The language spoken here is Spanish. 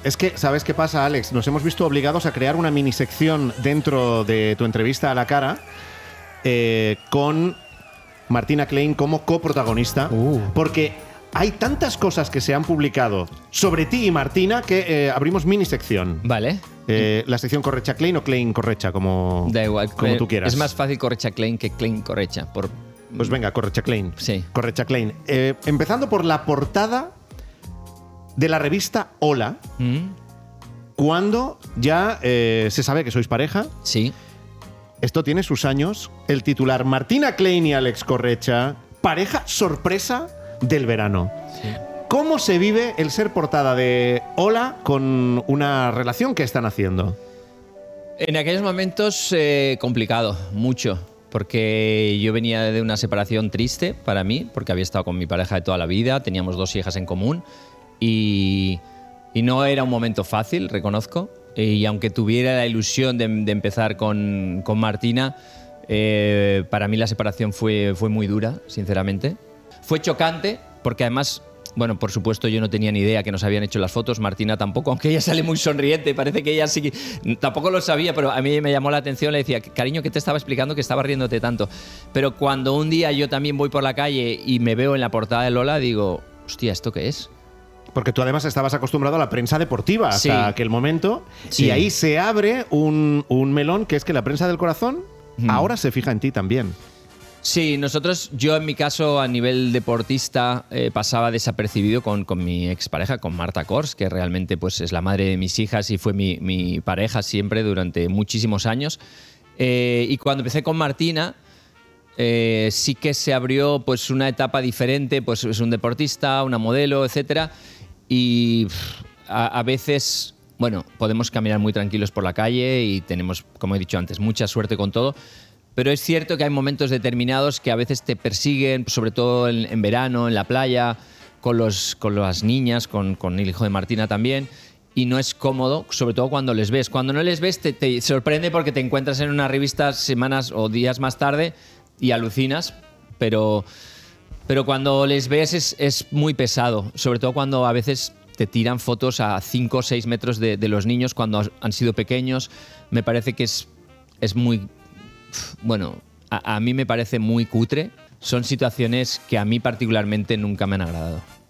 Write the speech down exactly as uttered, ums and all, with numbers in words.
Es que, ¿sabes qué pasa, Alex? Nos hemos visto obligados a crear una mini sección dentro de tu entrevista a la cara eh, con Martina Klein como coprotagonista, Uh. porque hay tantas cosas que se han publicado sobre ti y Martina que eh, abrimos mini sección. Vale. Eh, la sección Correcha Klein o Klein Correcha, como, Da igual. como eh, tú quieras. Es más fácil Correcha Klein que Klein Correcha. Por... Pues venga, Correcha Klein. Sí. Correcha Klein. Eh, empezando por la portada de la revista Hola, ¿Mm? cuando ya eh, se sabe que sois pareja. Sí. Esto tiene sus años. El titular: Martina Klein y Alex Correcha, pareja sorpresa del verano. Sí. ¿Cómo se vive el ser portada de Hola con una relación que están haciendo? En aquellos momentos eh, complicado, mucho, porque yo venía de una separación triste para mí, porque había estado con mi pareja de toda la vida, teníamos dos hijas en común y, y no era un momento fácil, reconozco, y aunque tuviera la ilusión de, de empezar con, con Martina, eh, para mí la separación fue, fue muy dura, sinceramente. Fue chocante, porque además... Bueno, por supuesto, yo no tenía ni idea que nos habían hecho las fotos, Martina tampoco, aunque ella sale muy sonriente, parece que ella sí que... Tampoco lo sabía, pero a mí me llamó la atención, le decía, cariño, ¿qué te estaba explicando que estaba riéndote tanto? Pero cuando un día yo también voy por la calle y me veo en la portada de Lola, digo, hostia, ¿esto qué es? Porque tú además estabas acostumbrado a la prensa deportiva hasta Sí. aquel momento, Sí. y ahí se abre un, un melón, que es que la prensa del corazón Mm. ahora se fija en ti también. Sí, nosotros, yo en mi caso a nivel deportista eh, pasaba desapercibido con, con mi expareja, con Marta Kors, que realmente pues, es la madre de mis hijas y fue mi, mi pareja siempre durante muchísimos años. Eh, y cuando empecé con Martina, eh, sí que se abrió pues, una etapa diferente, pues es un deportista, una modelo, etcétera. Y pff, a, a veces, bueno, podemos caminar muy tranquilos por la calle y tenemos, como he dicho antes, mucha suerte con todo. Pero es cierto que hay momentos determinados que a veces te persiguen, sobre todo en, en verano, en la playa, con, los, con las niñas, con, con el hijo de Martina también, y no es cómodo, sobre todo cuando les ves. Cuando no les ves te, te sorprende porque te encuentras en una revista semanas o días más tarde y alucinas, pero, pero cuando les ves es, es muy pesado, sobre todo cuando a veces te tiran fotos a cinco o seis metros de, de los niños cuando han sido pequeños. Me parece que es, es muy... Bueno, a, a mí me parece muy cutre. Son situaciones que a mí particularmente nunca me han agradado.